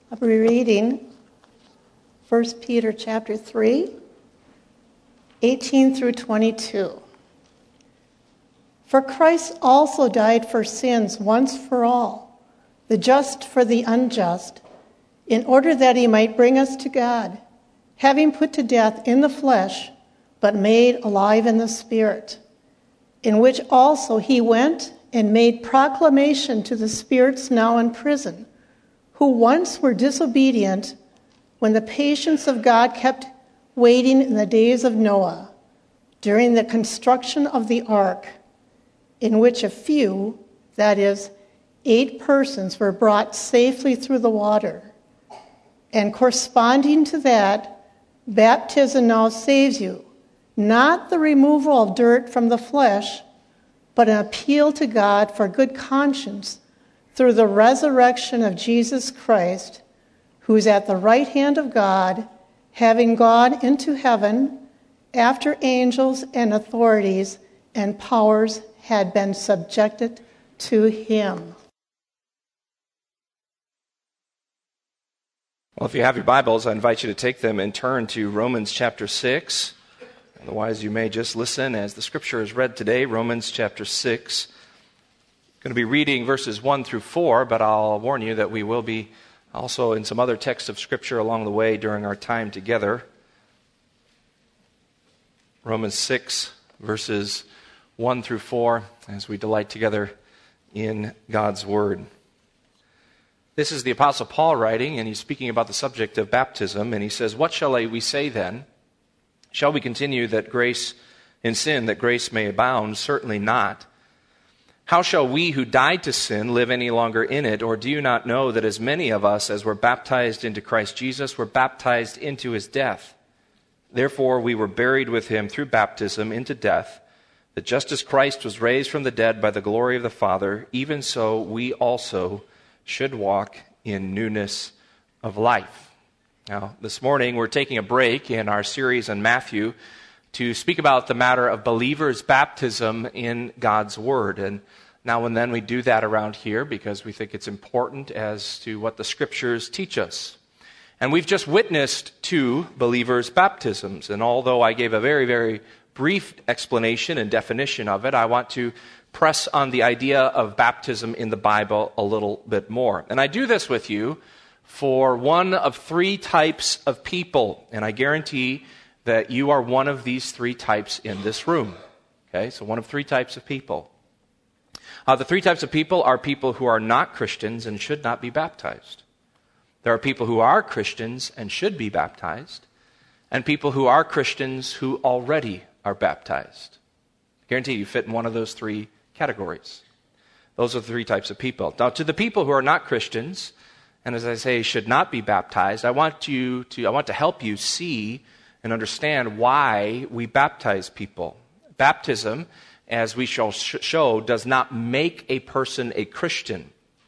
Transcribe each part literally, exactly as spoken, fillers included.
I'll be reading First Peter chapter three, eighteen through twenty-two. For Christ also died for sins once for all, the just for the unjust, in order that he might bring us to God, having put to death in the flesh, but made alive in the Spirit, in which also he went and made proclamation to the spirits now in prison, who once were disobedient when the patience of God kept waiting in the days of Noah, during the construction of the ark, in which a few, that is, eight persons, were brought safely through the water. And corresponding to that, baptism now saves you, not the removal of dirt from the flesh, but an appeal to God for good conscience through the resurrection of Jesus Christ, who is at the right hand of God, having gone into heaven after angels and authorities and powers had been subjected to him. Well, if you have your Bibles, I invite you to take them and turn to Romans chapter six. Otherwise, you may just listen as the scripture is read today, Romans chapter six. I'm going to be reading verses one through four, but I'll warn you that we will be also in some other texts of scripture along the way during our time together. Romans six, verses one through four, as we delight together in God's Word. This is the Apostle Paul writing, and he's speaking about the subject of baptism, and he says, "What shall we say then? Shall we continue that grace in sin, that grace may abound? Certainly not. How shall we who died to sin live any longer in it? Or do you not know that as many of us as were baptized into Christ Jesus were baptized into his death? Therefore we were buried with him through baptism into death, that just as Christ was raised from the dead by the glory of the Father, even so we also should walk in newness of life." Now, this morning we're taking a break in our series on Matthew to speak about the matter of believers' baptism in God's Word. And now and then we do that around here because we think it's important as to what the Scriptures teach us. And we've just witnessed two believers' baptisms. And although I gave a very, very brief explanation and definition of it, I want to press on the idea of baptism in the Bible a little bit more. And I do this with you for one of three types of people. And I guarantee that you are one of these three types in this room. Okay, so one of three types of people. Uh, the three types of people are people who are not Christians and should not be baptized. There are people who are Christians and should be baptized, and people who are Christians who already are baptized. I guarantee you fit in one of those three categories. Those are the three types of people. Now, to the people who are not Christians, and as I say, should not be baptized, I want you to I want to help you see and understand why we baptize people. Baptism, as we shall sh- show, does not make a person a Christian.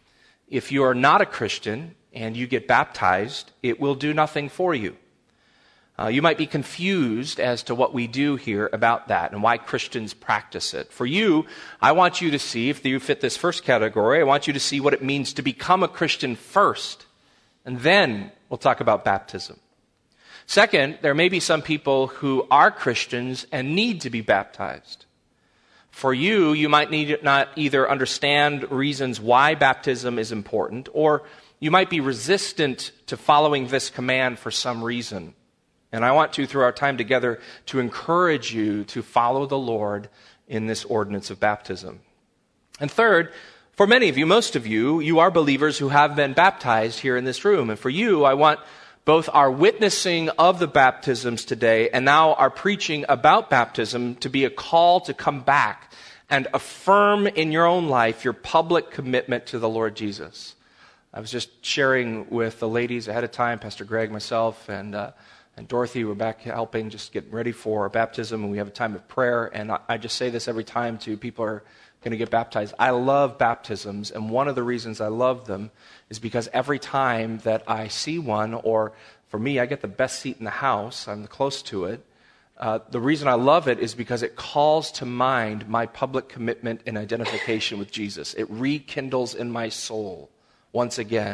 If you are not a Christian and you get baptized, it will do nothing for you. Uh, you might be confused as to what we do here about that and why Christians practice it. For you, I want you to see, if you fit this first category, I want you to see what it means to become a Christian first, and then we'll talk about baptism. Second, there may be some people who are Christians and need to be baptized. For you, you might need not either understand reasons why baptism is important, or you might be resistant to following this command for some reason. And I want to, through our time together, to encourage you to follow the Lord in this ordinance of baptism. And third, for many of you, most of you, you are believers who have been baptized here in this room. And for you, I want both our witnessing of the baptisms today and now our preaching about baptism to be a call to come back and affirm in your own life your public commitment to the Lord Jesus. I was just sharing with the ladies ahead of time, Pastor Greg, myself, and uh, and Dorothy were back helping, just get ready for our baptism, and we have a time of prayer. And I, I just say this every time to people who are going to get baptized. I love baptisms, and one of the reasons I love them is because every time that I see one, or for me, I get the best seat in the house, I'm close to it, uh, the reason I love it is because it calls to mind my public commitment and identification with Jesus. It rekindles in my soul, once again,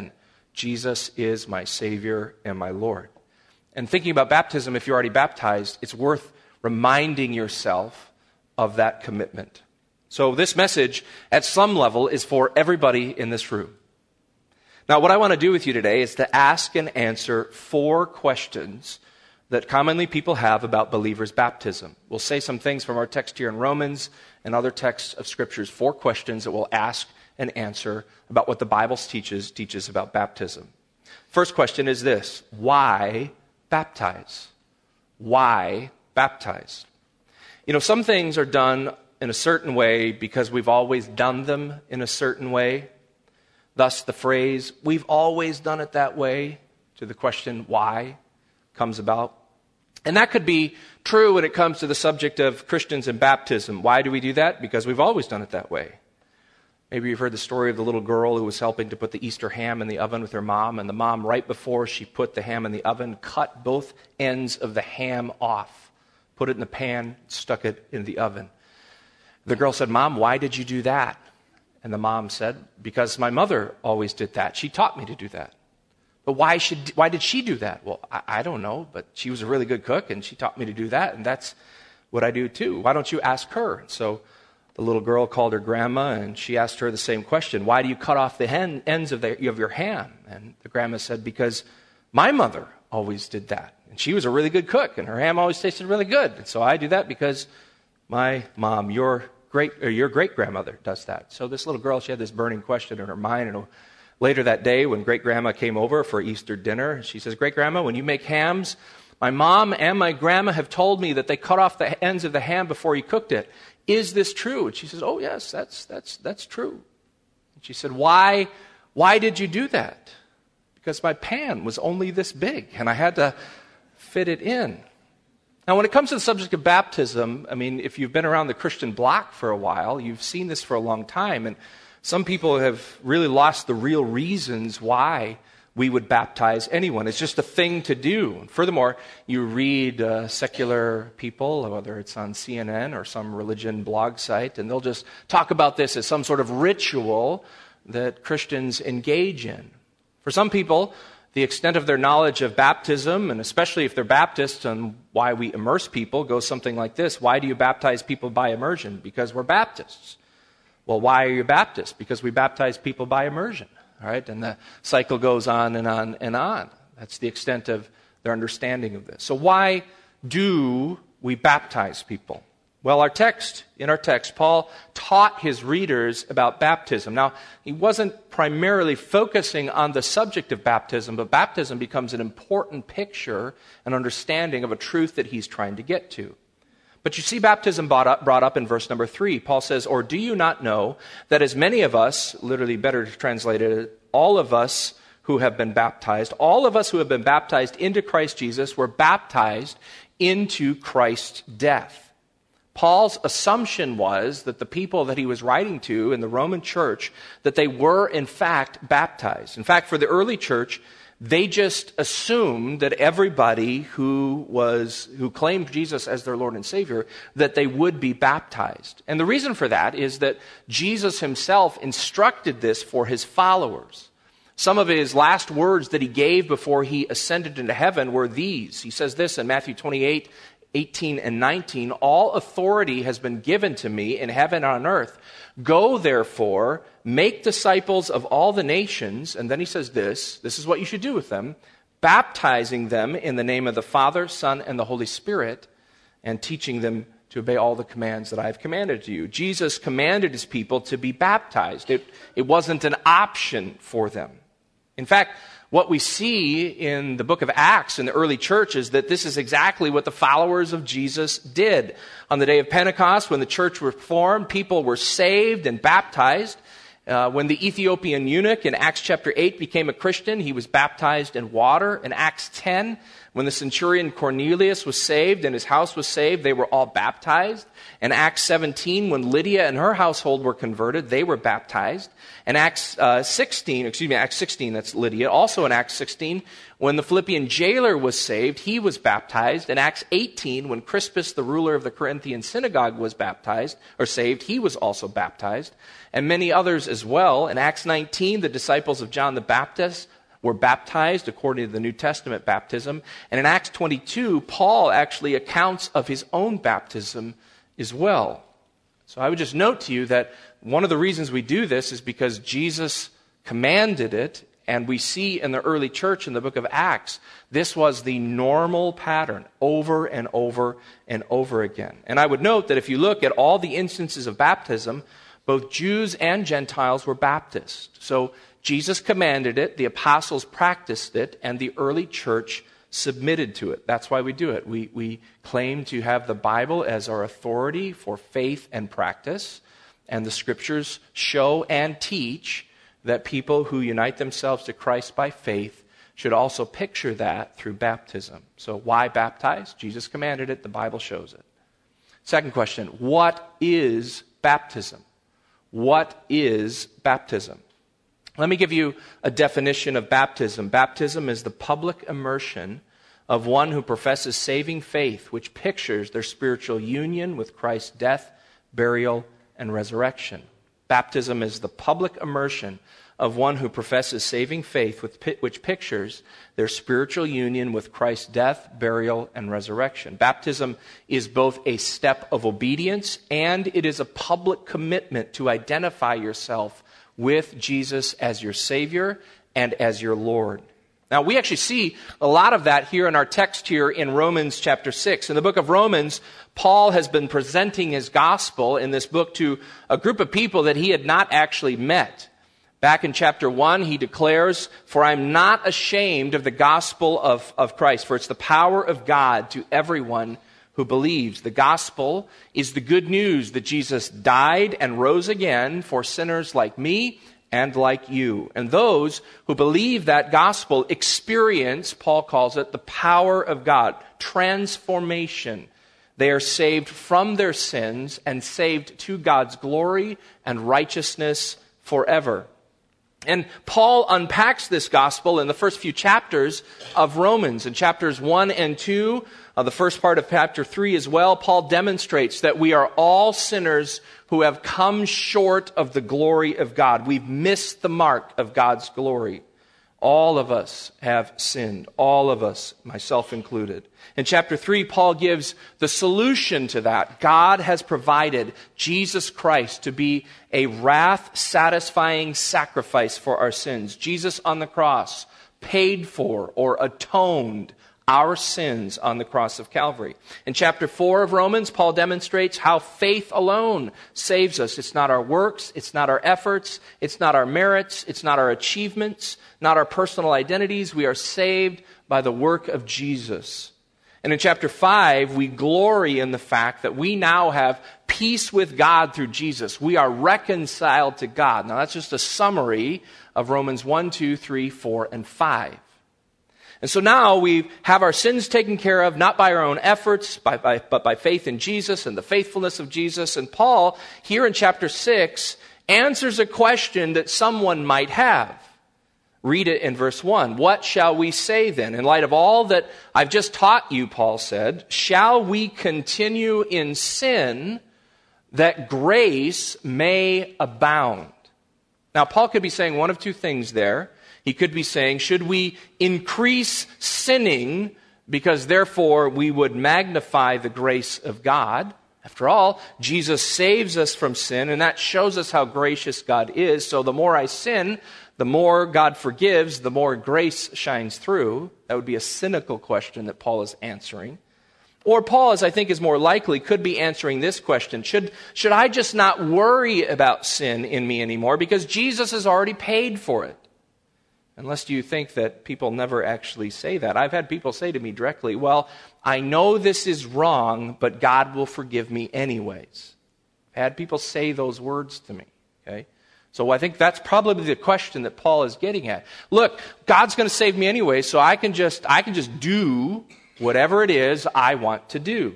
Jesus is my Savior and my Lord. And thinking about baptism, if you're already baptized, it's worth reminding yourself of that commitment. So this message, at some level, is for everybody in this room. Now, what I want to do with you today is to ask and answer four questions that commonly people have about believers' baptism. We'll say some things from our text here in Romans and other texts of Scriptures, four questions that we'll ask and answer about what the Bible teaches, teaches about baptism. First question is this: why baptize? Why baptize? You know, some things are done in a certain way because we've always done them in a certain way. Thus, the phrase, we've always done it that way, to the question, why, comes about. And that could be true when it comes to the subject of Christians and baptism. Why do we do that? Because we've always done it that way. Maybe you've heard the story of the little girl who was helping to put the Easter ham in the oven with her mom, and the mom, right before she put the ham in the oven, cut both ends of the ham off, put it in the pan, stuck it in the oven. The girl said, "Mom, why did you do that?" And the mom said, "Because my mother always did that. She taught me to do that." "But why should why did she do that?" "Well, I, I don't know, but she was a really good cook, and she taught me to do that, and that's what I do too. Why don't you ask her?" And so the little girl called her grandma, and she asked her the same question. "Why do you cut off the hen, ends of, the, of your ham?" And the grandma said, "Because my mother always did that, and she was a really good cook, and her ham always tasted really good. And so I do that because my mom, your great or your great-grandmother, does that." So this little girl, she had this burning question in her mind, and later that day, when great-grandma came over for Easter dinner, she says, "Great-grandma, when you make hams, my mom and my grandma have told me that they cut off the ends of the ham before you cooked it. Is this true?" And she says, "Oh, yes, that's that's that's true." And she said, "Why, why did you do that?" "Because my pan was only this big, and I had to fit it in." Now, when it comes to the subject of baptism, I mean, if you've been around the Christian block for a while, you've seen this for a long time, and some people have really lost the real reasons why we would baptize anyone. It's just a thing to do. And furthermore, you read uh, secular people, whether it's on C N N or some religion blog site, and they'll just talk about this as some sort of ritual that Christians engage in. For some people, the extent of their knowledge of baptism, and especially if they're Baptists, and why we immerse people, goes something like this: why do you baptize people by immersion? Because we're Baptists. Well, why are you Baptist? Because we baptize people by immersion. All right, and the cycle goes on and on and on. That's the extent of their understanding of this. So why do we baptize people? Well, our text, in our text, Paul taught his readers about baptism. Now, he wasn't primarily focusing on the subject of baptism, but baptism becomes an important picture and understanding of a truth that he's trying to get to. But you see baptism brought up, brought up in verse number three. Paul says, "Or do you not know that as many of us," literally better translated, all of us who have been baptized, all of us who have been baptized into Christ Jesus were baptized into Christ's death." Paul's assumption was that the people that he was writing to in the Roman church, that they were in fact baptized. In fact, for the early church, they just assumed that everybody who was who claimed Jesus as their Lord and Savior, that they would be baptized. And the reason for that is that Jesus himself instructed this for his followers. Some of his last words that he gave before he ascended into heaven were these. He says this in Matthew twenty-eight, eighteen and nineteen, "All authority has been given to me in heaven and on earth. Go, therefore, make disciples of all the nations," and then he says this, this is what you should do with them, "baptizing them in the name of the Father, Son, and the Holy Spirit, and teaching them to obey all the commands that I have commanded to you." Jesus commanded his people to be baptized. It, it wasn't an option for them. In fact, what we see in the book of Acts in the early church is that this is exactly what the followers of Jesus did. On the day of Pentecost, when the church was formed, people were saved and baptized. Uh, when the Ethiopian eunuch in Acts chapter eight became a Christian, he was baptized in water. In Acts ten, when the centurion Cornelius was saved and his house was saved, they were all baptized. In Acts seventeen, when Lydia and her household were converted, they were baptized. In Acts uh, sixteen, excuse me, Acts sixteen, that's Lydia. Also in Acts sixteen, when the Philippian jailer was saved, he was baptized. In Acts eighteen, when Crispus, the ruler of the Corinthian synagogue, was baptized, or saved, he was also baptized. And many others as well. In Acts nineteen, the disciples of John the Baptist were baptized according to the New Testament baptism. And in Acts twenty-two, Paul actually accounts of his own baptism as well. So I would just note to you that one of the reasons we do this is because Jesus commanded it, and we see in the early church in the book of Acts, this was the normal pattern over and over and over again. And I would note that if you look at all the instances of baptism, both Jews and Gentiles were Baptist. So Jesus commanded it, the apostles practiced it, and the early church submitted to it. That's why we do it. We, we claim to have the Bible as our authority for faith and practice, and the scriptures show and teach that people who unite themselves to Christ by faith should also picture that through baptism. So why baptize? Jesus commanded it. The Bible shows it. Second question, what is baptism? What is baptism? Let me give you a definition of baptism. Baptism is the public immersion of one who professes saving faith, which pictures their spiritual union with Christ's death, burial, and resurrection. Baptism is the public immersion of one who professes saving faith, which pictures their spiritual union with Christ's death, burial, and resurrection. Baptism is both a step of obedience and it is a public commitment to identify yourself with Jesus as your Savior and as your Lord. Now, we actually see a lot of that here in our text here in Romans chapter six. In the book of Romans, Paul has been presenting his gospel in this book to a group of people that he had not actually met. Back in chapter one, he declares, "For I'm not ashamed of the gospel of, of Christ, for it's the power of God to everyone who believes." The gospel is the good news that Jesus died and rose again for sinners like me and like you. And those who believe that gospel experience, Paul calls it, the power of God, transformation. They are saved from their sins and saved to God's glory and righteousness forever. And Paul unpacks this gospel in the first few chapters of Romans. In chapters one and two, uh, the first part of chapter three as well, Paul demonstrates that we are all sinners who have come short of the glory of God. We've missed the mark of God's glory. All of us have sinned. All of us, myself included. In chapter three, Paul gives the solution to that. God has provided Jesus Christ to be a wrath-satisfying sacrifice for our sins. Jesus on the cross paid for or atoned our sins on the cross of Calvary. In chapter four of Romans, Paul demonstrates how faith alone saves us. It's not our works, it's not our efforts, it's not our merits, it's not our achievements, not our personal identities. We are saved by the work of Jesus. And in chapter five, we glory in the fact that we now have peace with God through Jesus. We are reconciled to God. Now that's just a summary of Romans one, two, three, four, and five. And so now we have our sins taken care of, not by our own efforts, by, by, but by faith in Jesus and the faithfulness of Jesus. And Paul, here in chapter six, answers a question that someone might have. Read it in verse one. "What shall we say then? In light of all that I've just taught you," Paul said, "shall we continue in sin that grace may abound?" Now, Paul could be saying one of two things there. He could be saying, should we increase sinning because therefore we would magnify the grace of God? After all, Jesus saves us from sin, and that shows us how gracious God is. So the more I sin, the more God forgives, the more grace shines through. That would be a cynical question that Paul is answering. Or Paul, as I think is more likely, could be answering this question. Should, should I just not worry about sin in me anymore because Jesus has already paid for it? Unless you think that people never actually say that. I've had people say to me directly, well, I know this is wrong, but God will forgive me anyways. I've had people say those words to me. Okay, so I think that's probably the question that Paul is getting at. Look, God's going to save me anyway, so I can just I can just do whatever it is I want to do.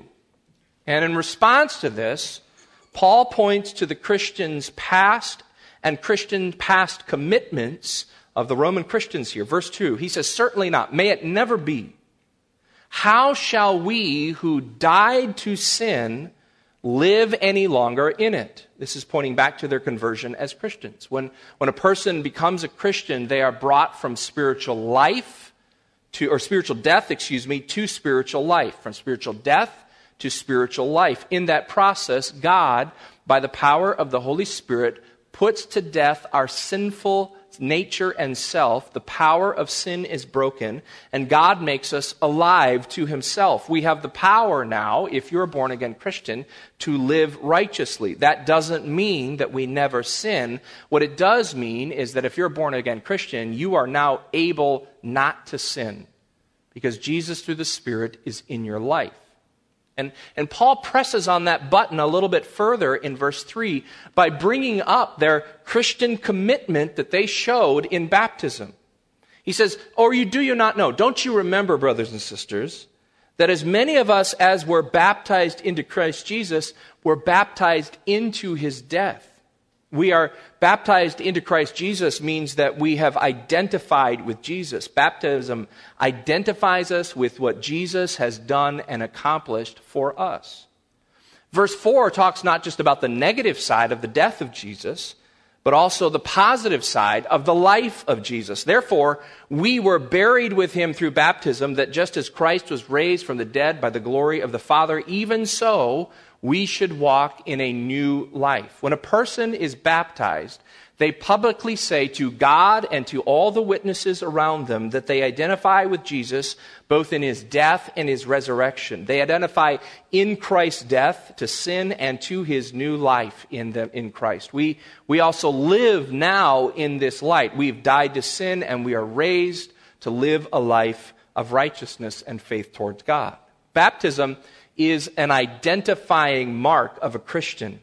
And in response to this, Paul points to the Christians' past and Christian past commitments of the Roman Christians here. Verse two, he says, "Certainly not. May it never be. How shall we who died to sin live any longer in it?" This is pointing back to their conversion as Christians. When, when a person becomes a Christian, they are brought from spiritual life to, or spiritual death, excuse me, to spiritual life. From spiritual death to spiritual life. In that process, God, by the power of the Holy Spirit, puts to death our sinful nature and self. The power of sin is broken, and God makes us alive to himself. We have the power now, if you're a born-again Christian, to live righteously. That doesn't mean that we never sin. What it does mean is that if you're a born-again Christian, you are now able not to sin, because Jesus, through the Spirit, is in your life. And, and Paul presses on that button a little bit further in verse three by bringing up their Christian commitment that they showed in baptism. He says, or you do you not know, don't you remember, brothers and sisters, that as many of us as were baptized into Christ Jesus were baptized into his death? We are baptized into Christ Jesus means that we have identified with Jesus. Baptism identifies us with what Jesus has done and accomplished for us. Verse four talks not just about the negative side of the death of Jesus, but also the positive side of the life of Jesus. Therefore, we were buried with him through baptism, that just as Christ was raised from the dead by the glory of the Father, even so we should walk in a new life. When a person is baptized, they publicly say to God and to all the witnesses around them that they identify with Jesus both in his death and his resurrection. They identify in Christ's death to sin and to his new life in them in Christ. We, we also live now in this light. We've died to sin and we are raised to live a life of righteousness and faith towards God. Baptism is an identifying mark of a Christian.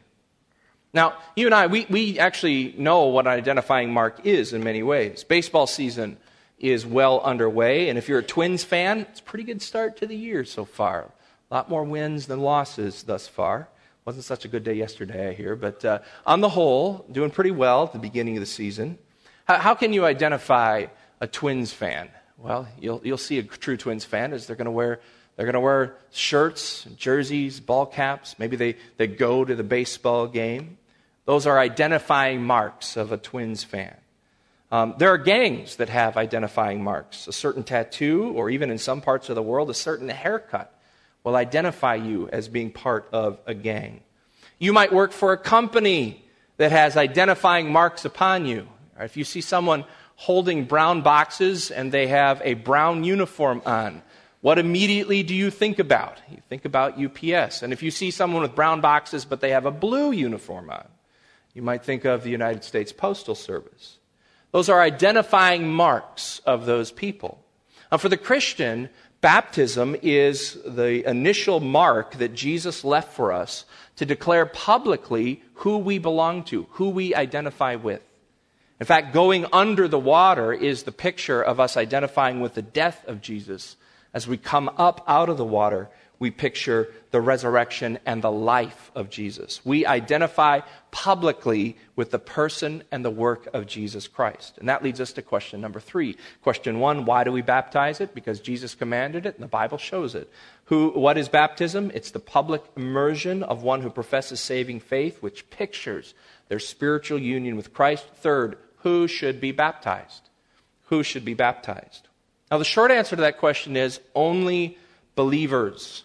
Now, you and I, we, we actually know what an identifying mark is in many ways. Baseball season is well underway, and if you're a Twins fan, it's a pretty good start to the year so far. A lot more wins than losses thus far. Wasn't such a good day yesterday, I hear, but uh, on the whole, doing pretty well at the beginning of the season. How, how can you identify a Twins fan? Well, you'll you'll see a true Twins fan is they're going to wear They're going to wear shirts, jerseys, ball caps. Maybe they, they go to the baseball game. Those are identifying marks of a Twins fan. Um, there are gangs that have identifying marks. A certain tattoo, or even in some parts of the world, a certain haircut will identify you as being part of a gang. You might work for a company that has identifying marks upon you. If you see someone holding brown boxes and they have a brown uniform on, what immediately do you think about? You think about U P S. And if you see someone with brown boxes but they have a blue uniform on, you might think of the United States Postal Service. Those are identifying marks of those people. Now, for the Christian, baptism is the initial mark that Jesus left for us to declare publicly who we belong to, who we identify with. In fact, going under the water is the picture of us identifying with the death of Jesus. As we come up out of the water, we picture the resurrection and the life of Jesus. We identify publicly with the person and the work of Jesus Christ. And that leads us to question number three. Question one, why do we baptize it? Because Jesus commanded it and the Bible shows it. Who? What is baptism? It's the public immersion of one who professes saving faith, which pictures their spiritual union with Christ. Third, who should be baptized? Who should be baptized? Now, the short answer to that question is only believers.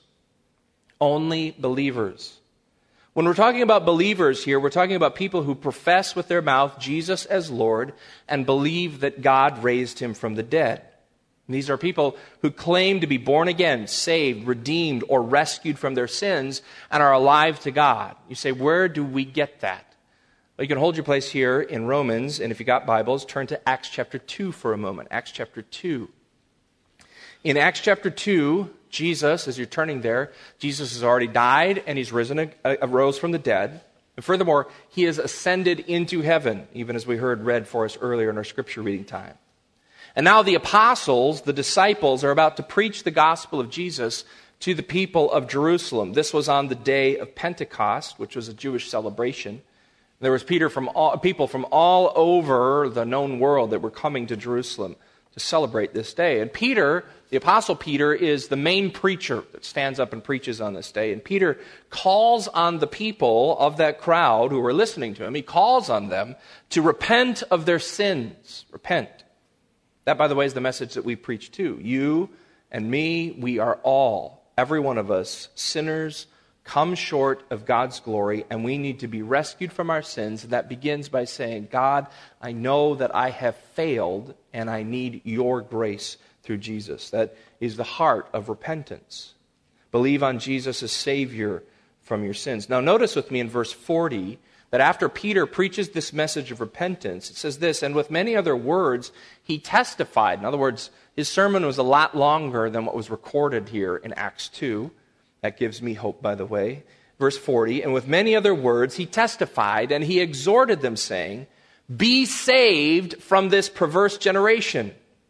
Only believers. When we're talking about believers here, we're talking about people who profess with their mouth Jesus as Lord and believe that God raised him from the dead. And these are people who claim to be born again, saved, redeemed, or rescued from their sins and are alive to God. You say, where do we get that? Well, you can hold your place here in Romans, and if you got Bibles, turn to Acts chapter two for a moment. Acts chapter two. In Acts chapter two, Jesus, as you're turning there, Jesus has already died and he's risen, arose from the dead. And furthermore, he has ascended into heaven, even as we heard read for us earlier in our scripture reading time. And now the apostles, the disciples, are about to preach the gospel of Jesus to the people of Jerusalem. This was on the day of Pentecost, which was a Jewish celebration. There was Peter from all, people from all over the known world that were coming to Jerusalem to celebrate this day. And Peter, the Apostle Peter, is the main preacher that stands up and preaches on this day. And Peter calls on the people of that crowd who were listening to him, he calls on them to repent of their sins. Repent. That, by the way, is the message that we preach too. You and me, we are all, every one of us, sinners, come short of God's glory, and we need to be rescued from our sins. And that begins by saying, God, I know that I have failed, and I need your grace through Jesus. That is the heart of repentance. Believe on Jesus as Savior from your sins. Now notice with me in verse forty that after Peter preaches this message of repentance, it says this, and with many other words, he testified. In other words, his sermon was a lot longer than what was recorded here in Acts two. That gives me hope, by the way. Verse forty, and with many other words, he testified and he exhorted them, saying, be saved from this perverse generation.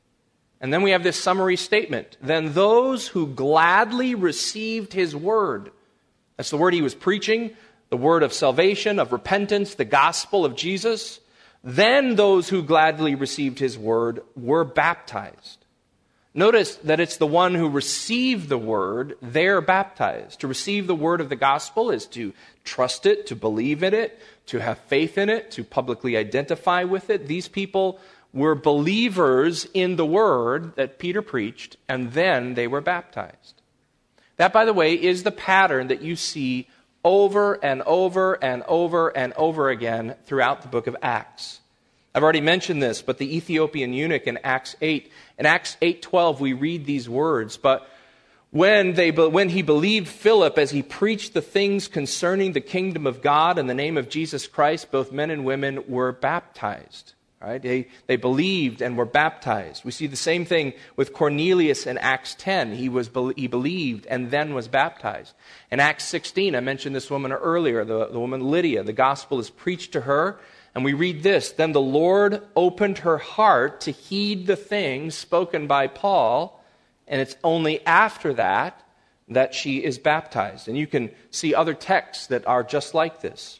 And then we have this summary statement. Then those who gladly received his word, that's the word he was preaching, the word of salvation, of repentance, the gospel of Jesus, then those who gladly received his word were baptized. Notice that it's the one who received the word, they're baptized. To receive the word of the gospel is to trust it, to believe in it, to have faith in it, to publicly identify with it. These people were believers in the word that Peter preached, and then they were baptized. That, by the way, is the pattern that you see over and over and over and over again throughout the book of Acts. I've already mentioned this, but the Ethiopian eunuch in Acts eight, in Acts eight twelve, we read these words, but when they when he believed Philip as he preached the things concerning the kingdom of God in the name of Jesus Christ, both men and women were baptized. Right? They, they believed and were baptized. We see the same thing with Cornelius in Acts ten. He was he believed and then was baptized. In Acts sixteen, I mentioned this woman earlier, the, the woman Lydia. The gospel is preached to her. And we read this, then the Lord opened her heart to heed the things spoken by Paul, and it's only after that that she is baptized. And you can see other texts that are just like this.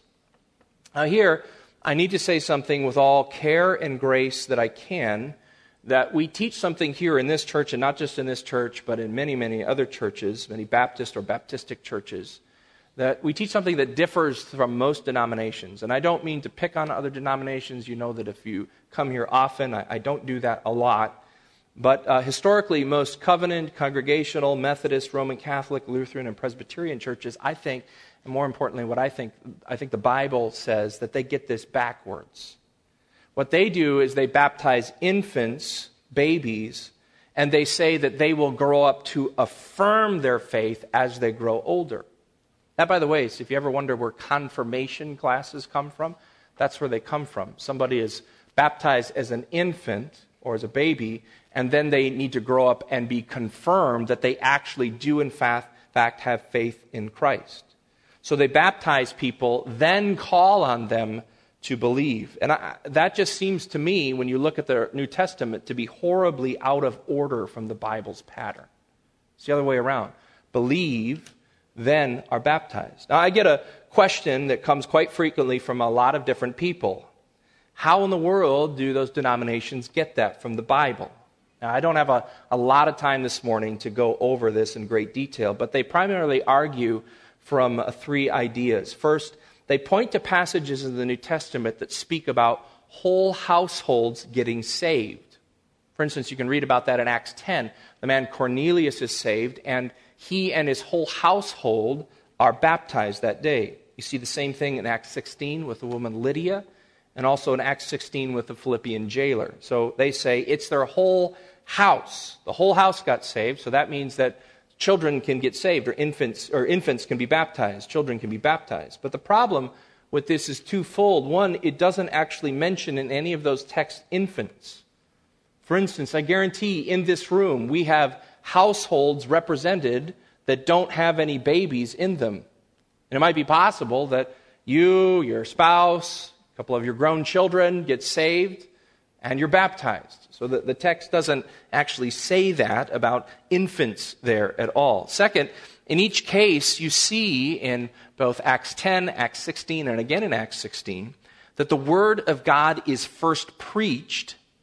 Now here, I need to say something with all care and grace that I can, that we teach something here in this church, and not just in this church, but in many, many other churches, many Baptist or Baptistic churches, that we teach something that differs from most denominations. And I don't mean to pick on other denominations. You know that if you come here often, I, I don't do that a lot. But uh, historically, most covenant, congregational, Methodist, Roman Catholic, Lutheran, and Presbyterian churches, I think, and more importantly, what I think, I think the Bible says that they get this backwards. What they do is they baptize infants, babies, and they say that they will grow up to affirm their faith as they grow older. That, by the way, so if you ever wonder where confirmation classes come from, that's where they come from. Somebody is baptized as an infant or as a baby, and then they need to grow up and be confirmed that they actually do, in fact, fact have faith in Christ. So they baptize people, then call on them to believe. And I, that just seems to me, when you look at the New Testament, to be horribly out of order from the Bible's pattern. It's the other way around. Believe, then are baptized. Now, I get a question that comes quite frequently from a lot of different people. How in the world do those denominations get that from the Bible? Now, I don't have a, a lot of time this morning to go over this in great detail, but they primarily argue from uh, three ideas. First, they point to passages in the New Testament that speak about whole households getting saved. For instance, you can read about that in Acts ten. The man Cornelius is saved, and he and his whole household are baptized that day. You see the same thing in Acts sixteen with the woman Lydia, and also in Acts sixteen with the Philippian jailer. So they say it's their whole house. The whole house got saved, so that means that children can get saved, or infants or infants can be baptized, children can be baptized. But the problem with this is twofold. One, it doesn't actually mention in any of those texts infants. For instance, I guarantee in this room we have households represented that don't have any babies in them. And it might be possible that you, your spouse, a couple of your grown children get saved and you're baptized. So the, the text doesn't actually say that about infants there at all. Second, in each case you see in both Acts ten, Acts sixteen, and again in Acts sixteen, that the word of God is first preached,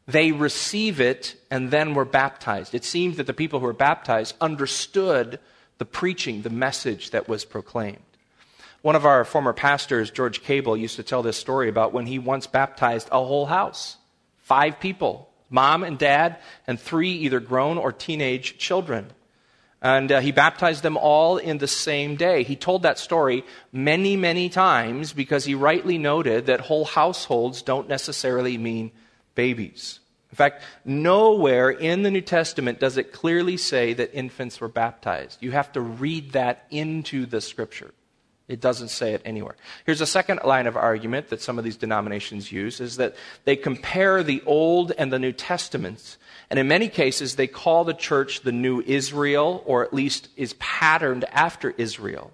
they receive it and then were baptized. It seemed that the people who were baptized understood the preaching, the message that was proclaimed. One of our former pastors, George Cable, used to tell this story about when he once baptized a whole house, five people, mom and dad, and three either grown or teenage children. And uh, he baptized them all in the same day. He told that story many, many times because he rightly noted that whole households don't necessarily mean babies. In fact, nowhere in the New Testament does it clearly say that infants were baptized. You have to read that into the Scripture. It doesn't say it anywhere. Here's a second line of argument that some of these denominations use, is that they compare the Old and the New Testaments, and in many cases they call the church the New Israel, or at least is patterned after Israel.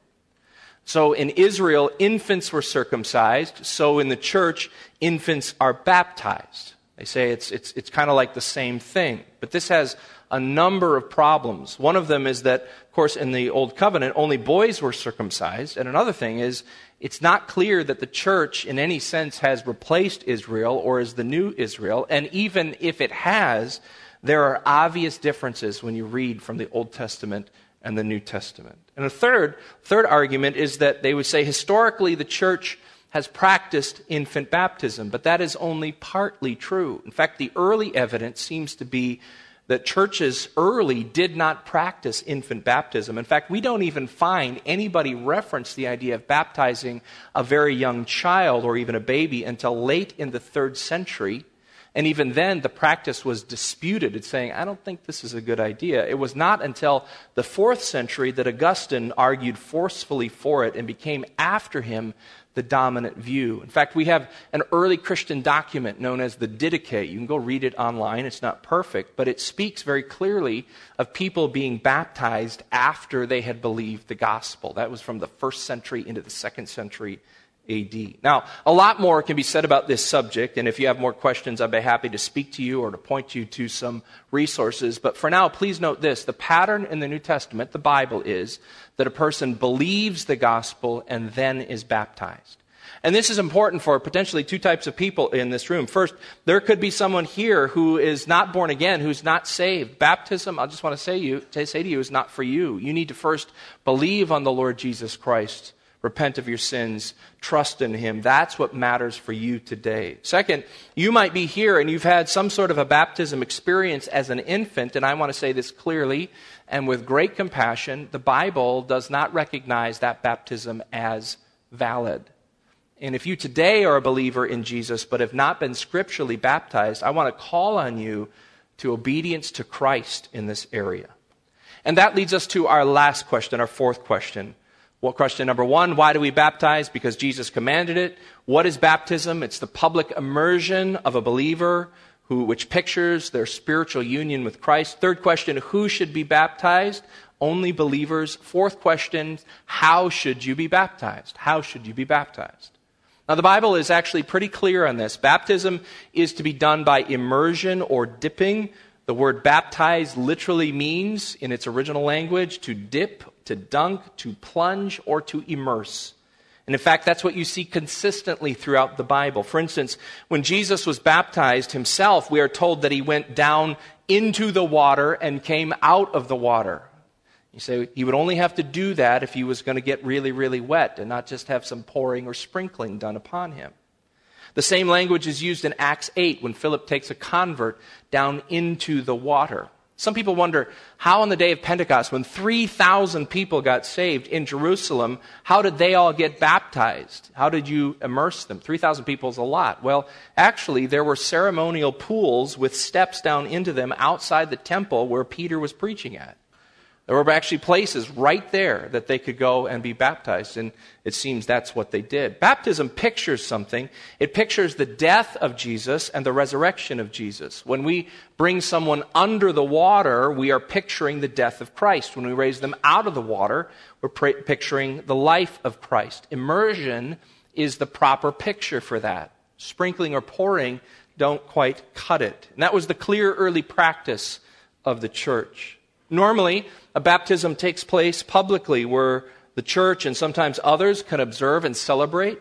So in Israel, infants were circumcised, so in the church, infants are baptized. They say it's, it's, it's kind of like the same thing. But this has a number of problems. One of them is that, of course, in the Old Covenant, only boys were circumcised. And another thing is, it's not clear that the church, in any sense, has replaced Israel or is the new Israel. And even if it has, there are obvious differences when you read from the Old Testament and the New Testament. And a third, third argument is that they would say, historically, the church has practiced infant baptism, but that is only partly true. In fact, the early evidence seems to be that churches early did not practice infant baptism. In fact, we don't even find anybody reference the idea of baptizing a very young child or even a baby until late in the third century. And even then, the practice was disputed. It's saying, I don't think this is a good idea. It was not until the fourth century that Augustine argued forcefully for it and became, after him, the dominant view. In fact, we have an early Christian document known as the Didache. You can go read it online. It's not perfect, but it speaks very clearly of people being baptized after they had believed the gospel. That was from the first century into the second century A D. Now, a lot more can be said about this subject, and if you have more questions, I'd be happy to speak to you or to point you to some resources. But for now, please note this. The pattern in the New Testament, the Bible, is that a person believes the gospel and then is baptized. And this is important for potentially two types of people in this room. First, there could be someone here who is not born again, who's not saved. Baptism, I just want to say, you, to say to you, is not for you. You need to first believe on the Lord Jesus Christ. Repent of your sins, trust in Him. That's what matters for you today. Second, you might be here and you've had some sort of a baptism experience as an infant, and I want to say this clearly and with great compassion. The Bible does not recognize that baptism as valid. And if you today are a believer in Jesus but have not been scripturally baptized, I want to call on you to obedience to Christ in this area. And that leads us to our last question, our fourth question. Well, question number one, why do we baptize? Because Jesus commanded it. What is baptism? It's the public immersion of a believer who, which pictures their spiritual union with Christ. Third question, who should be baptized? Only believers. Fourth question, how should you be baptized? How should you be baptized? Now, the Bible is actually pretty clear on this. Baptism is to be done by immersion or dipping. The word baptize literally means, in its original language, to dip, to dunk, to plunge, or to immerse. And in fact, that's what you see consistently throughout the Bible. For instance, when Jesus was baptized himself, we are told that he went down into the water and came out of the water. You say he would only have to do that if he was going to get really, really wet and not just have some pouring or sprinkling done upon him. The same language is used in Acts eight when Philip takes a convert down into the water. Some people wonder how on the day of Pentecost, when three thousand people got saved in Jerusalem, how did they all get baptized? How did you immerse them? three thousand people is a lot. Well, actually, there were ceremonial pools with steps down into them outside the temple where Peter was preaching at. There were actually places right there that they could go and be baptized, and it seems that's what they did. Baptism pictures something. It pictures the death of Jesus and the resurrection of Jesus. When we bring someone under the water, we are picturing the death of Christ. When we raise them out of the water, we're pra- picturing the life of Christ. Immersion is the proper picture for that. Sprinkling or pouring don't quite cut it. And that was the clear early practice of the church. Normally, a baptism takes place publicly where the church and sometimes others can observe and celebrate.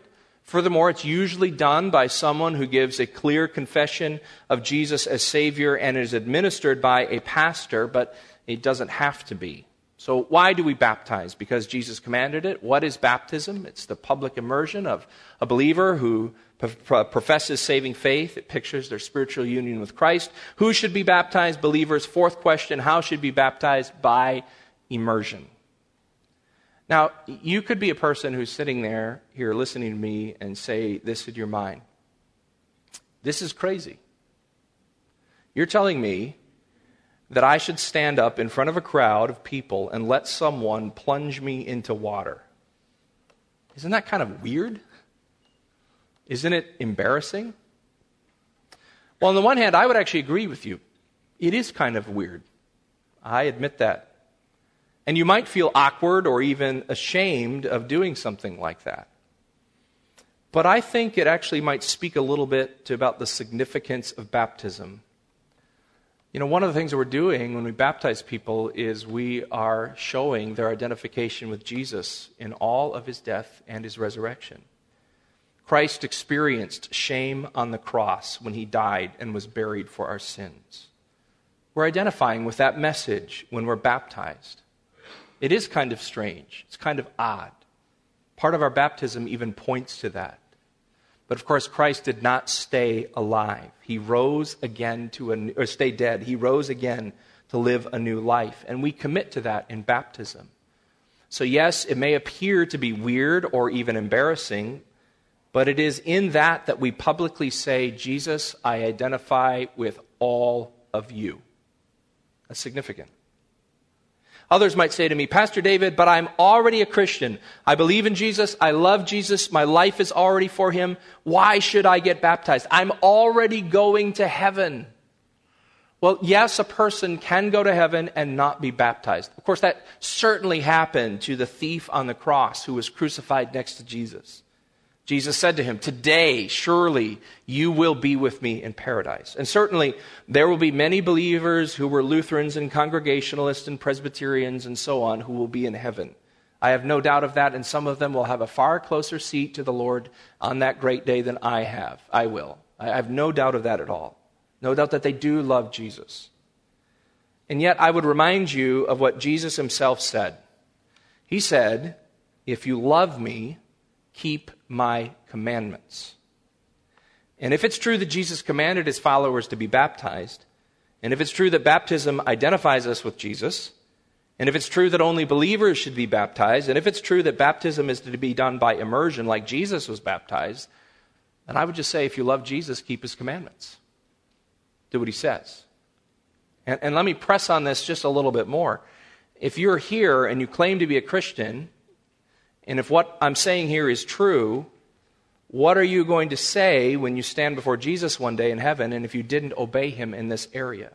Furthermore, it's usually done by someone who gives a clear confession of Jesus as Savior and is administered by a pastor, but it doesn't have to be. So why do we baptize? Because Jesus commanded it. What is baptism? It's the public immersion of a believer who professes saving faith. It pictures their spiritual union with Christ. Who should be baptized? Believers. Fourth question, how should be baptized? By immersion. Now, you could be a person who's sitting there here listening to me and say this in your mind. This is crazy. You're telling me that I should stand up in front of a crowd of people and let someone plunge me into water. Isn't that kind of weird? Isn't it embarrassing? Well, on the one hand, I would actually agree with you. It is kind of weird. I admit that. And you might feel awkward or even ashamed of doing something like that. But I think it actually might speak a little bit to about the significance of baptism. You know, one of the things that we're doing when we baptize people is we are showing their identification with Jesus in all of his death and his resurrection. Christ experienced shame on the cross when he died and was buried for our sins. We're identifying with that message when we're baptized. It is kind of strange. It's kind of odd. Part of our baptism even points to that. But of course, Christ did not stay alive. He rose again to a, or stay dead. He rose again to live a new life. And we commit to that in baptism. So yes, it may appear to be weird or even embarrassing, but it is in that that we publicly say, Jesus, I identify with all of you. That's significant. Others might say to me, Pastor David, but I'm already a Christian. I believe in Jesus. I love Jesus. My life is already for him. Why should I get baptized? I'm already going to heaven. Well, yes, a person can go to heaven and not be baptized. Of course, that certainly happened to the thief on the cross who was crucified next to Jesus. Jesus said to him, today, surely you will be with me in paradise. And certainly there will be many believers who were Lutherans and Congregationalists and Presbyterians and so on who will be in heaven. I have no doubt of that, and some of them will have a far closer seat to the Lord on that great day than I have. I will. I have no doubt of that at all. No doubt that they do love Jesus. And yet I would remind you of what Jesus himself said. He said, if you love me, keep my commandments. And if it's true that Jesus commanded his followers to be baptized, and if it's true that baptism identifies us with Jesus, and if it's true that only believers should be baptized, and if it's true that baptism is to be done by immersion like Jesus was baptized, then I would just say if you love Jesus, keep his commandments. Do what he says. And, and let me press on this just a little bit more. If you're here and you claim to be a Christian, and if what I'm saying here is true, what are you going to say when you stand before Jesus one day in heaven and if you didn't obey him in this area?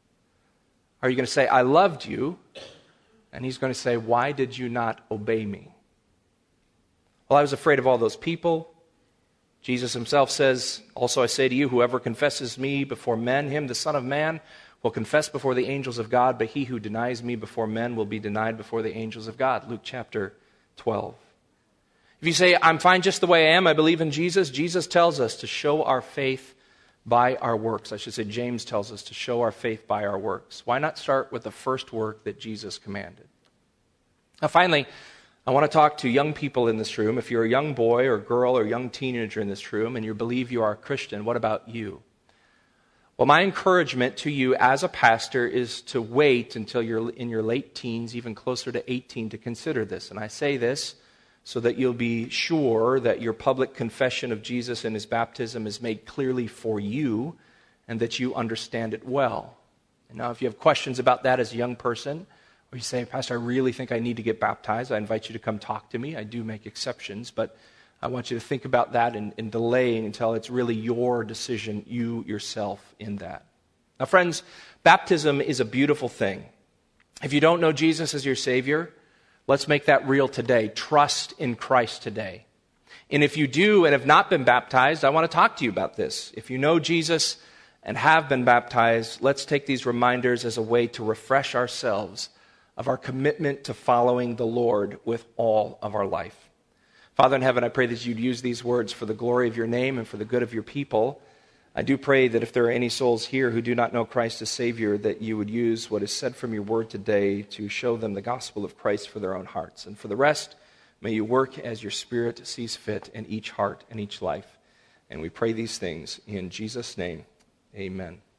Are you going to say, I loved you? And he's going to say, why did you not obey me? Well, I was afraid of all those people. Jesus himself says, also I say to you, whoever confesses me before men, him, the Son of Man, will confess before the angels of God, but he who denies me before men will be denied before the angels of God. Luke chapter twelve. If you say, I'm fine just the way I am, I believe in Jesus, Jesus tells us to show our faith by our works. I should say James tells us to show our faith by our works. Why not start with the first work that Jesus commanded? Now finally, I want to talk to young people in this room. If you're a young boy or girl or young teenager in this room and you believe you are a Christian, what about you? Well, my encouragement to you as a pastor is to wait until you're in your late teens, even closer to eighteen, to consider this. And I say this so that you'll be sure that your public confession of Jesus and his baptism is made clearly for you and that you understand it well. And now if you have questions about that as a young person, or you say, Pastor, I really think I need to get baptized, I invite you to come talk to me. I do make exceptions, but I want you to think about that and, and delaying until it's really your decision, you yourself in that. Now friends, baptism is a beautiful thing. If you don't know Jesus as your Savior, let's make that real today. Trust in Christ today. And if you do and have not been baptized, I want to talk to you about this. If you know Jesus and have been baptized, let's take these reminders as a way to refresh ourselves of our commitment to following the Lord with all of our life. Father in heaven, I pray that you'd use these words for the glory of your name and for the good of your people. I do pray that if there are any souls here who do not know Christ as Savior, that you would use what is said from your word today to show them the gospel of Christ for their own hearts. And for the rest, may you work as your Spirit sees fit in each heart and each life. And we pray these things in Jesus' name. Amen.